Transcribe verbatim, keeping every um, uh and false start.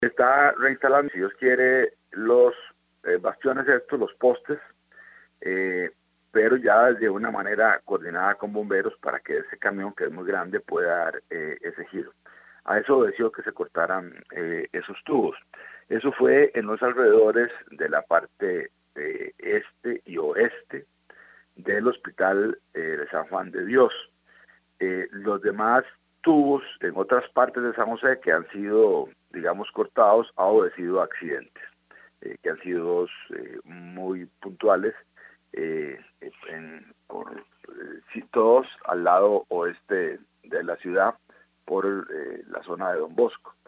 Está reinstalando, si Dios quiere, los eh, bastiones estos, los postes, eh, pero ya de una manera coordinada con bomberos para que ese camión, que es muy grande, pueda dar eh, ese giro. A eso obedeció que se cortaran eh, esos tubos. Eso fue en los alrededores de la parte eh, este y oeste del Hospital eh, de San Juan de Dios. Eh, los demás tubos en otras partes de San José que han sido, digamos, cortados, ha obedecido a accidentes, eh, que han sido eh, muy puntuales, eh, en, por, eh, todos al lado oeste de la ciudad, por eh, la zona de Don Bosco.